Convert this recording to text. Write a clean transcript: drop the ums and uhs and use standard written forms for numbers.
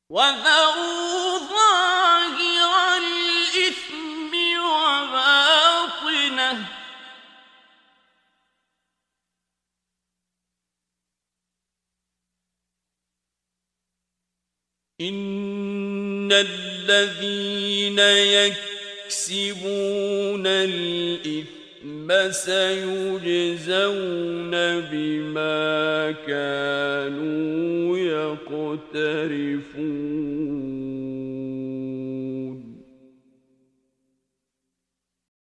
وَذَرُوا ظَاهِرَ الْإِثْمِ وَبَاطِنَهُ ۚ إِنَّ الَّذِينَ يَكْسِبُونَ الْإِثْمَ سَيُجْزَوْنَ بِمَا كَانُوا